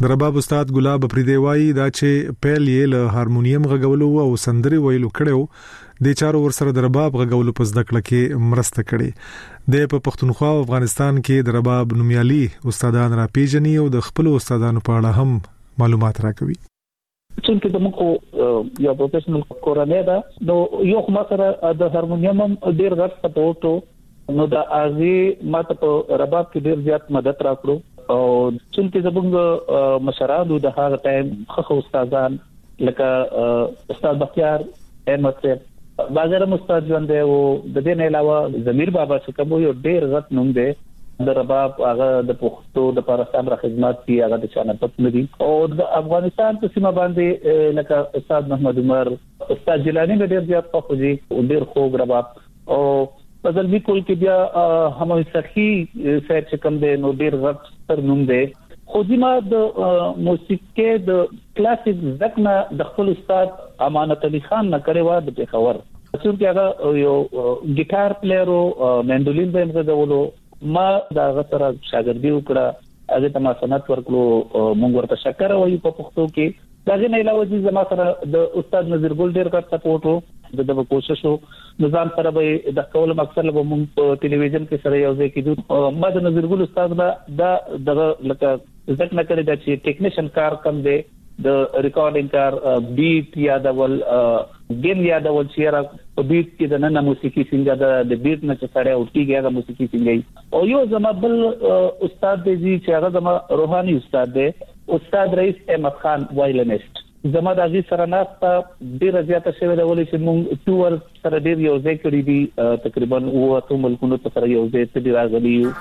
د رباب استاد ګلاب افریدی وایي دا چې پیل یې له هارمونیم غږولو او سندري ویلو کړو د چارو ورسره د رباب غږولو په زده کړه کې مرسته کړې د په پښتونخوا او افغانستان کې د رباب نومیالي استادان را پیژني او د خپل استادانو په اړه هم معلومات راکوي. چې د موږ یو پروفیشنل کورنۍ دا نو یو خمسره د هارمونیم ډیر غټ سپورټ نو د ازي ماته په رباب کې ډیر زیات مدد راکړو او چې زموږ مشرانو د هغه ټایم خو استادان لکه استاد بختیار احمد صاحب بازار استاد ژوند دی او د دې نه علاوه ضمیر بابا چې کوم یو ډیر غټ نوم دی د رباب هغه د پښتو د پاکستان را خدمات کی هغه د چانه پت ندي او د افغانستان په سیمه باندې لکه استاد محمد عمر استاد جیلانی ډیر زیات خوږي او ډیر خوږ رباب او بدل وی کول کې بیا هم سخی سیر چې کوم دی نو ډیر غټ تر نوم دی خو ما د موسیقي د کلاسیک زکنا د خپل استاد امانت علي خان نه کړی و د پیښور چې هغه یو ګیټار پلیئر او مندولین به غوړو ما دا غتره شاګردي وکړه هغه ته ما سنت ورکړو مونږ ورته شکر وایو په پښتو کې دا نه علاوه چې زما سره د استاد نذیر ګل ډیر کار سپورټ د کوششو نظام سره به د کول مقصد له مونږ په ټلویزیون کې سره یو ځای کېدو ما د نذیر ګل استاد دا لکه ځکه نه کړی دا چې ټیکنیشن کار کم دی د ریکارډینګ کار بیټ یادول گیم یادول چې را په بیټ کې د نن موسیقي څنګه د بیټ نه چې سره اوټیږي هغه موسیقي څنګه او یو زما بل استاد دی چې هغه زما روحاني استاد دی استاد رئیس احمد خان وایلنست زما د غي سره ناستا ډیر زیاته شوی د ولې چې موږ ټور سره ډیر یو ځای کړی دي تقریبا اوه ملکونو ته سره یو ځای ته راغلی یو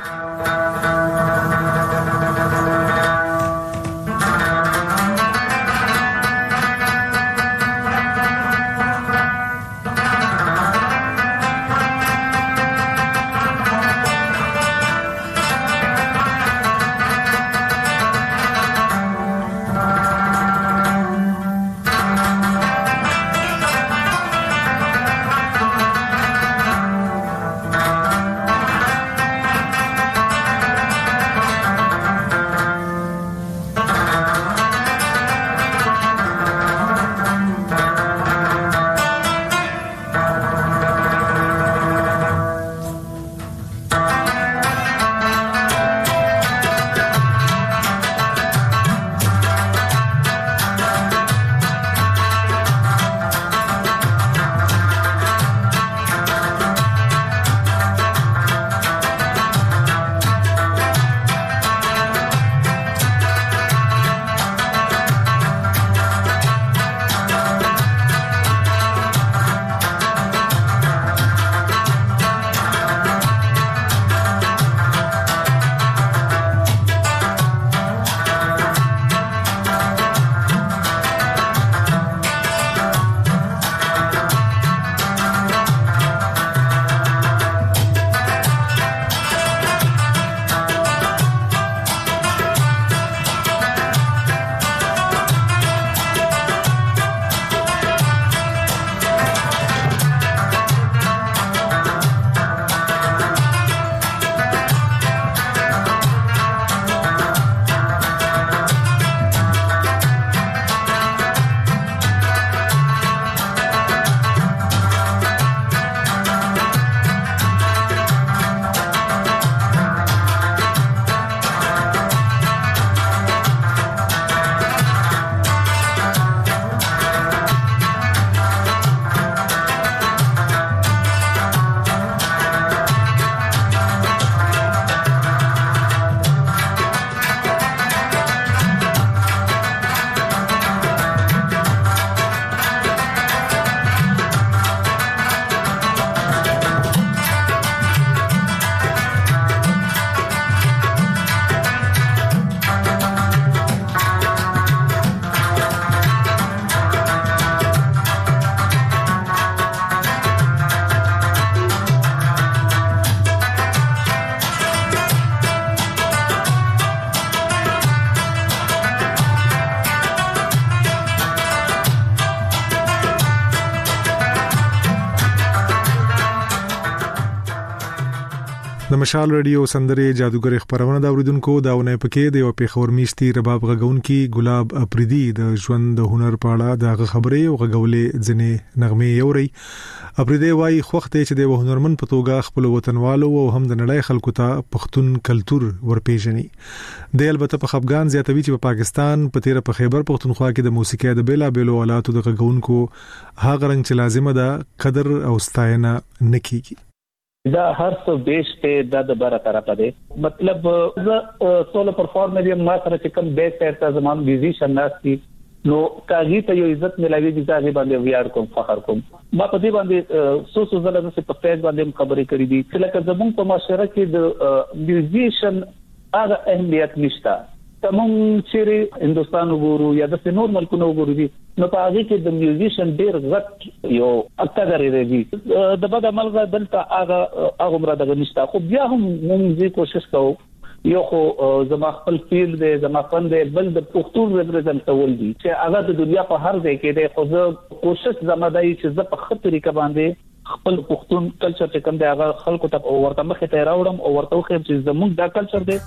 د مشال رادیو سندره جادوګر خبرونه دا اوریدونکو داونه پکې د یو پیښور میشتي رباب غږونکي ګلاب اپریدي د ژوند د هنر په اړه د خبرې او غږولې ځنې نغمه یوري اپریدي وايي خوخته چې د هنرمن په توګه خپل وطنوالو او هم د نړۍ خلکو ته پښتون کلچر ورپېژني د البته په افغان زیاتوي چې په پاکستان په تیر په خیبر پښتونخوا کې د موسیقي د بیلا بیلو آلاتو د غږونکو هغه رنګ چې لازمه ده قدر او ستاینه نکېږي دا هر څه بیسته د بره طرفه دی مطلب سولو پرفارمر یم ما سره چې کوم بیس ته زمام میوزیشن ناشتي نو کاږي ته یو عزت ملایوي چې ځای باندې ویاړ کوم فخر کوم ما په دې باندې سو زله د په پیج باندې خبرې کړې دي چې لکه زموږ په معاشره کې د میوزیشن هغه اهمیت نشته تمام چې هندستان وګورو یا د نور ملکونو وګورو دي نو په هغه کې د میوزیشن ډېر غټ یو اکثر لري د بد عمل دلته هغه مراد نشته خو بیا هم موږ کوشش کوو یو خو زما خپل فیلډ دی زما فن دی بل د پښتون ریپرزنټ کول دي چې هغه د دنیا په هر ځای کې دی خو زه کوشش زما دی چې زه په خپل طریقه باندې خپل پښتون کلچر چې کوم دی هغه خلکو ته ورته مخې ته راوړم او ورته وخم چې زموږ دا کلچر دی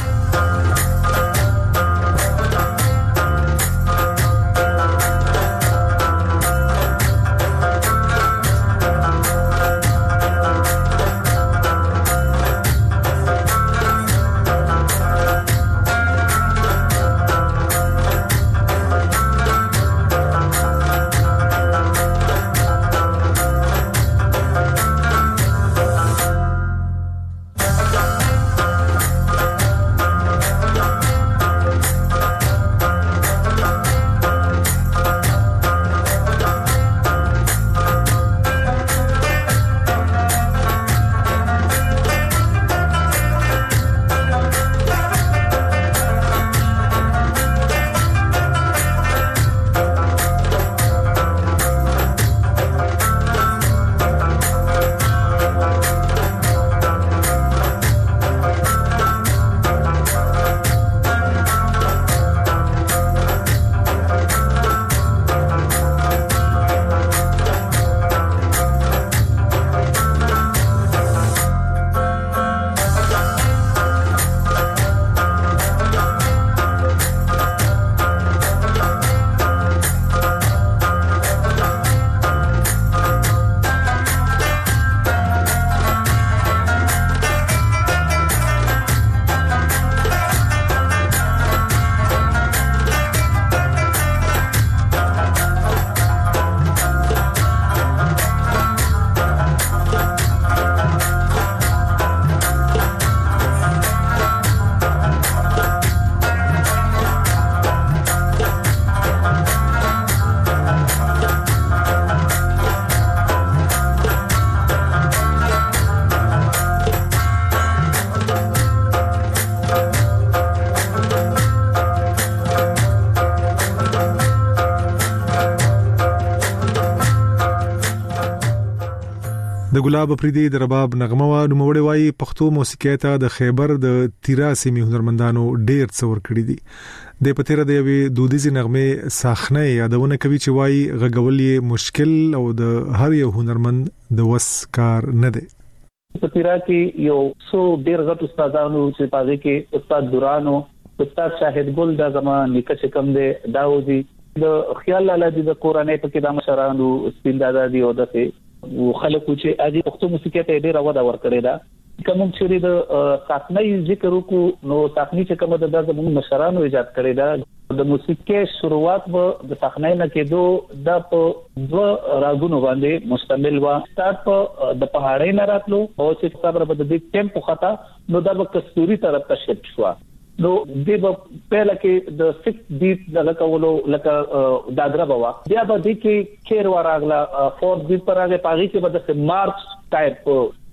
د ګلاب اپریدي د رباب نغمه وا نوموړی وايي پښتو موسیقي ته د خیبر د تیرا سیمې هنرمندانو ډېر څور کړی دي د پتیره د یوې دودیزي نغمه ساخنه یادونه کوي چې وايي غږول یې مشکل او د هر یو هنرمند د وس کار نه دی پتیرا کې یو څو ډېر غټ استادانو چې پاره کې استاد دورانو استاد شاهد ګل د زمان نکڅ کم دی داودي د خیال لاله د قرآنی په کې د مشرانو سپیندادا دی او دغه خلکو چې اجي پښتو موسیقي ته ډېر ودا ورکړی دا کوم چې د ساخنۍ ذکر وکړو نو ساخنۍ چې کومه د زموږ مشرانو ایجاد کړی دا د موسیقي شروعات به د ساخنۍ نه کېدو د په دو راګونو باندې مشتمل و سٹارټ په د پهاړۍ نه راتلو او چې صبر به د دې ټیمپو خطا نو دا به کستوري طرف ته شفت شو نو د پهلا کې د 6 بیت د لکولو لکه دادرا بوا بیا به د کې کیر وراغلا 4 بیت پر هغه پاغي کې به د مارچ ټایپ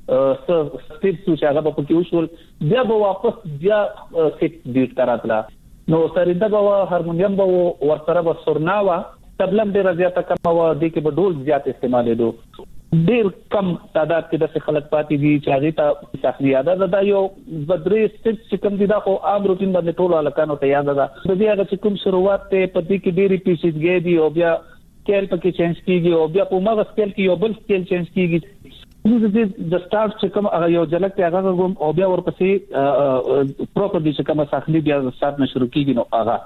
سټیپ چې هغه په کې وشول بیا به واپس بیا 6 بیت تراتلا نو سریدا بوا هارمونیم به ورسره به سورناوا تبلم ډیر زیاته کم و د کې به ډول زیات استعمالېدو ډیر کم تعداد کې د خلک پاتې دي چې هغه ته شخصي یاد ده یو بدري سټیپ چې کوم دي دا خو عام روټین باندې ټول الکانو ته یاد ده د دې هغه چې کوم شروعات ته پدې کې ډېری پیچیدګي دي او بیا سکیل پکې چینج کیږي او بیا په مغه سکیل کې یو بل سکیل چینج کیږي د سٹارټ چې کوم هغه یو جلک ته هغه کوم او بیا ورپسې پروپرلی چې کوم ساخلی بیا سٹارټ نه شروع کیږي نو هغه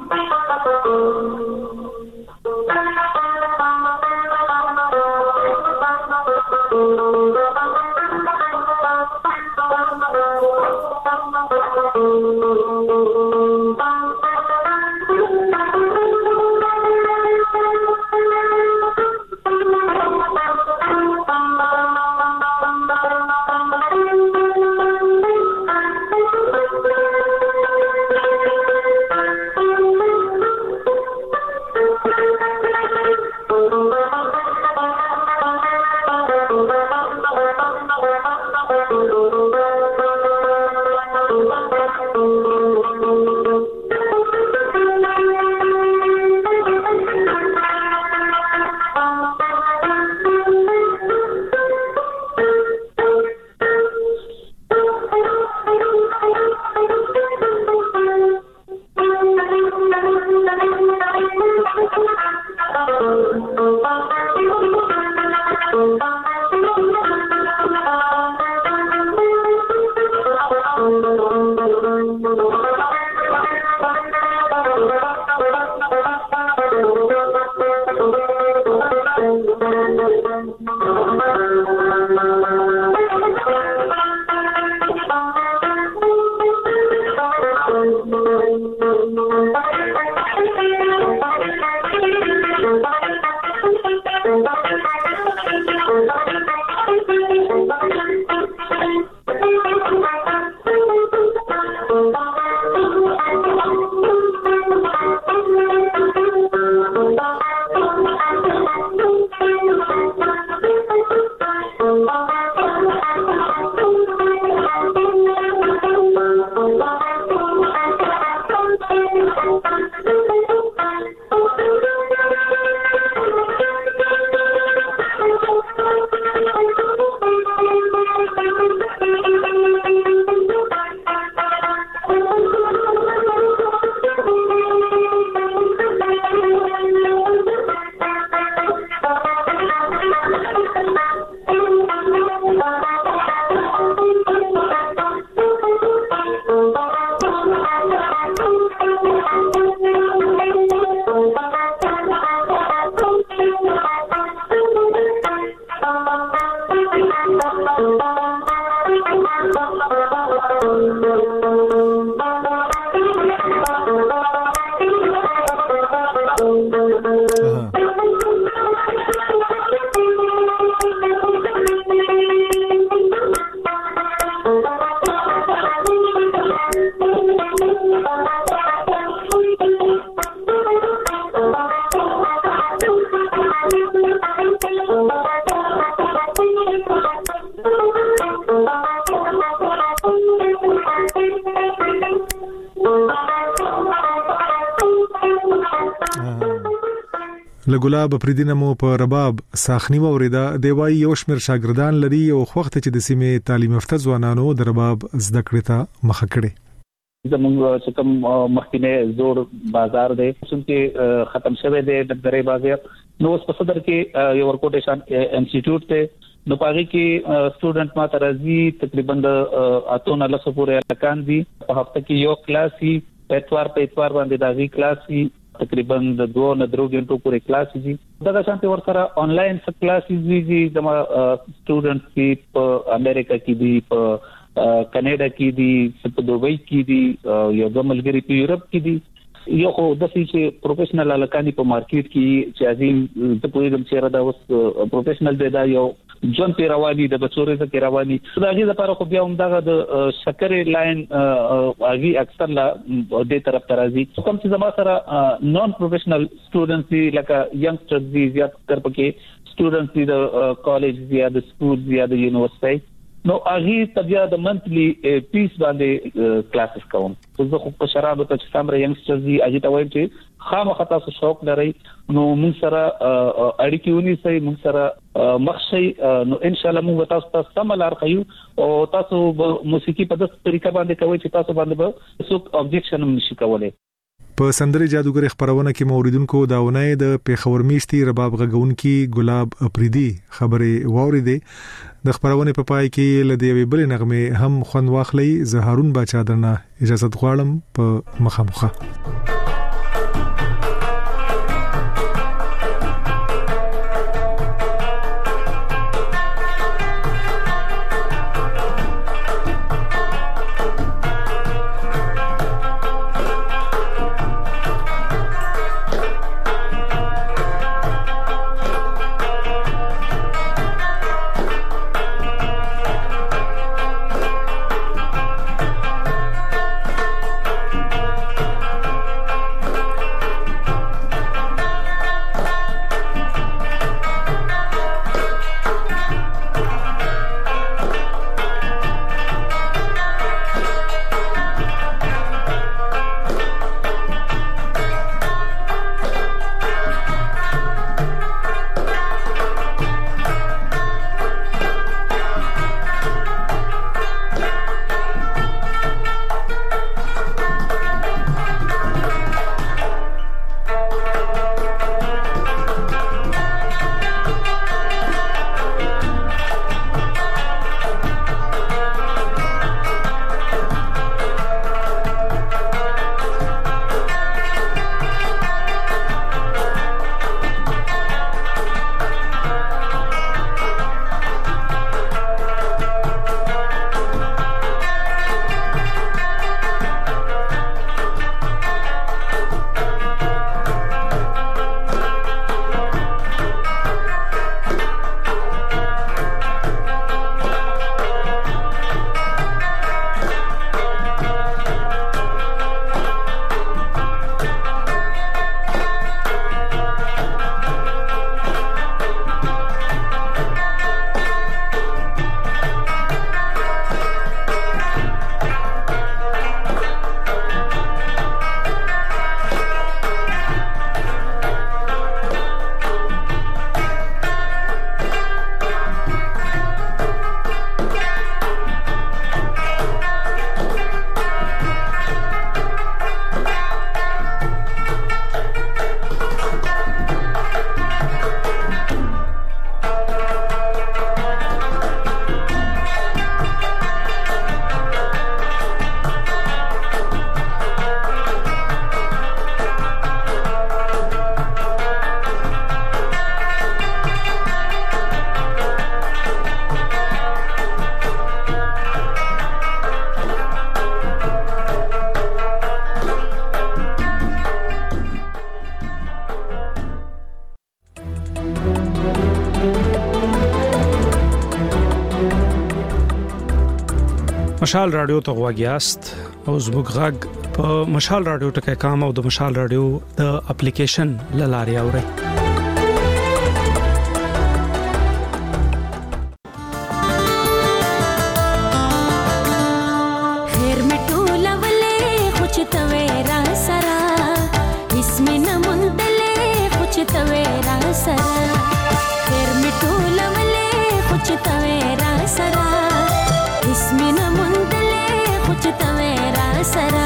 لګلاب پریدینمو په رباب ساخنی وریدا دیوای یو شمیر شاګردان لري او وخت چې د سیمې تعلیم یافته ځوانانو د رباب زده کړې ته مخه کړي زموږ چې کوم مخکینه زور بازار دی چې ختم شوه دی د درې بازار نو په صدر کې یو ورکوټیشن انسټیټیوټ ته نو پاره کې سټوډنټ ما ترازی تقریبا اتونه لسه پورې لکان دي په هفته کې یو کلاس هي په اتوار باندې داغي کلاس هي تقریبا د 2 نه 3 غنټو پورې کلاس دي دا شانتي ورسره آنلاین څه کلاسز دي د سټوډنټس کې په امریکا کې دي په کینیډا کې دي په دوبۍ کې دي یو د ملګری په یورپ کې دي یو خو د چې پروفیشنل الکانی په مارکیټ کې چې ازي د پوهیږم چې را دا اوس پروفیشنل دی دا یو جون پیروانی د بچورې څخه پیروانی دغه لپاره خو بیا هم دغه د شکرې لاین اغي اکثر لا د طرف ترازی کوم چې زما سره نون پروفیشنل سټوډنټس لکه ینګسترز دي زیات تر پکې سټوډنټس د کالج یا د سکول یا د یونیورسيټي نو اغي تبیا د منثلی پیس باندې کلاسز کوم زه خو په شراب ته چې سمره ینګسترز دي اجي ته وایم چې خامخا تاسو شوق لرئ نو موږ سره اړیکې ونیسئ موږ سره مخشي نو ان شاء الله موږ تاسو ته سملار خيو او تاسو موسیقي په داسې طریقه باندې کوي چې تاسو باندې به څوک ابجیکشن نشي کولای په سندره جادوګر خبرونه کې موریدونکو داونه د پیښور میشتي رباب غږونکي ګلاب اپریدي خبره واوریدې د خبرونه په پای کې لدی بل نغمه هم خوند واخلي زه هارون باچا درنه اجازه غواړم په مخامخه مشال رادیو ته غواګیاست او زموږ غږ په مشال رادیو ټکي کام او د مشال رادیو د اپلیکیشن لاري اوري خیر مټول ولې خوچتوي را سرا اسم نمندلې خوچتوي را سرا خیر مټول ولې خوچتوي را سرا اسم نمندلې خوچتوي را سرا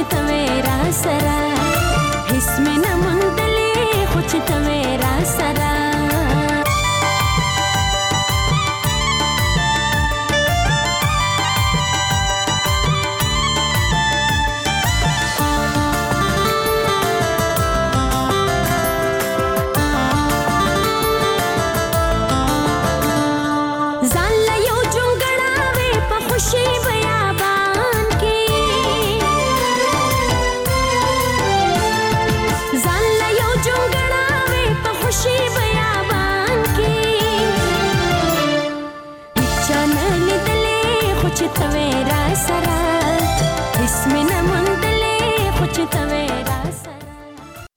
خوچتوي را سرا